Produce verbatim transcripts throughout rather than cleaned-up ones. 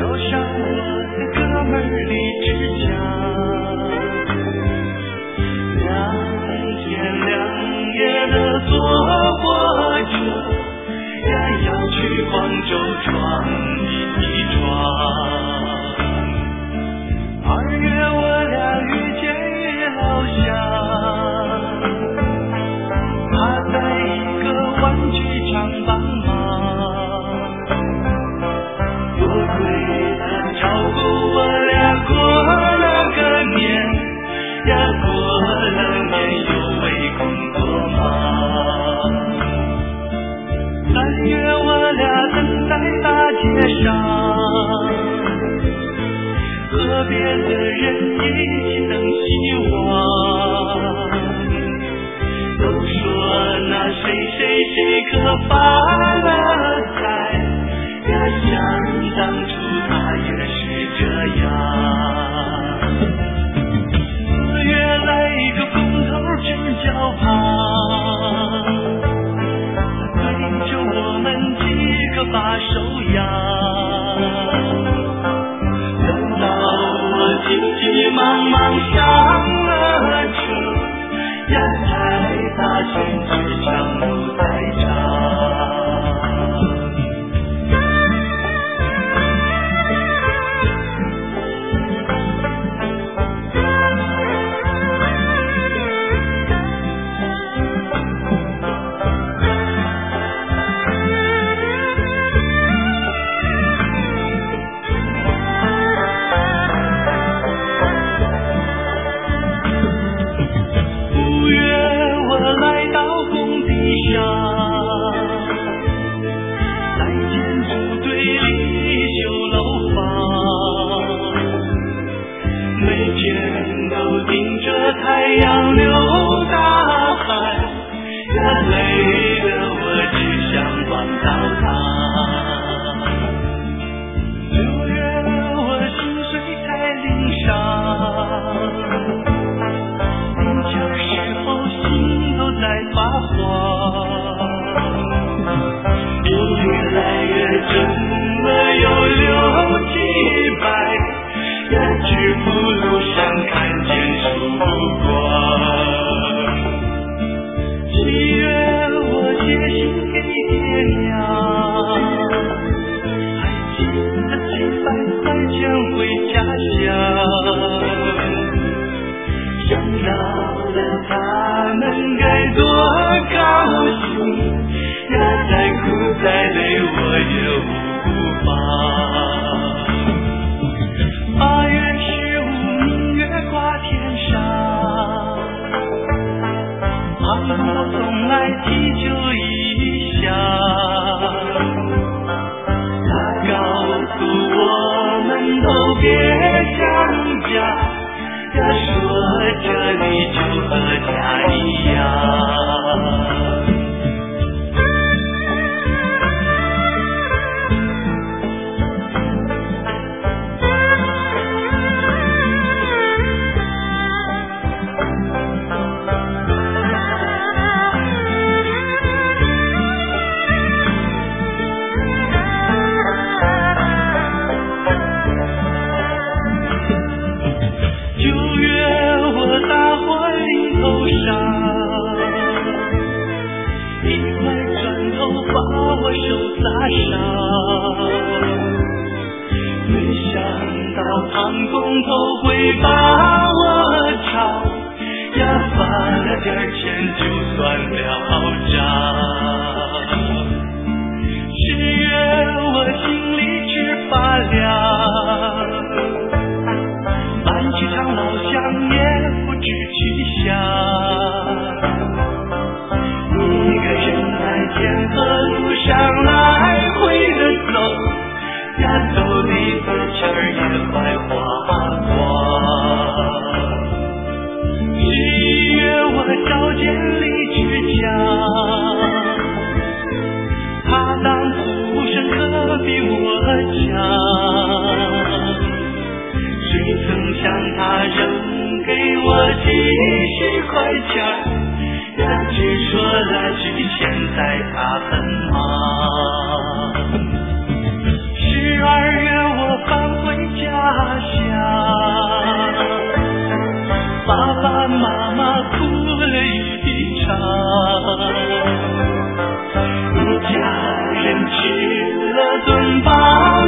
交上我的哥们儿李志强，两天两夜的坐火车呀，要去广州闯一闯。二月我俩遇见于老乡，他在一个玩具厂帮忙，多亏他照顾我俩过了个年呀，过了年又为工作忙。三月我俩等在大街上，和别的人一起等希望，都说那谁谁谁可发了财呀，想当初他也是这样。四月来一个工头正脚旁，对着我们几个把手扬，急急忙忙上了车呀，才发现这场路太长。太阳流大海呀，累得我只想光澡堂。六月我薪水才领上，领钱时候心都在发慌，越来越挣了有六七百呀，致富路上看见曙光。七月我写信给爹娘，还寄了几百块钱回家乡，想到了他们该多高兴呀，再苦再累我也无妨。八月十五明月挂天上，阿婆送来啤酒一箱，他告诉我们都别想家呀，说这里就和家一样。手撒上，没想到唐工头会把我炒呀，发了点钱就算了账。十月我心里直发凉，搬去趟老乡也不知去向，一个人在天河路上来回的走呀，走里的钱儿也快花光。十月我找见李志强，他当服生可比我强，谁曾想他扔给我几十块钱，只说了句现在他很忙。十二月我发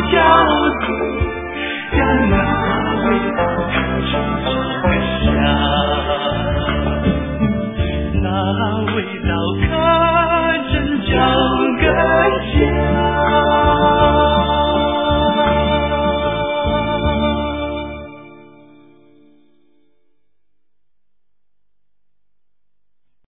饺子。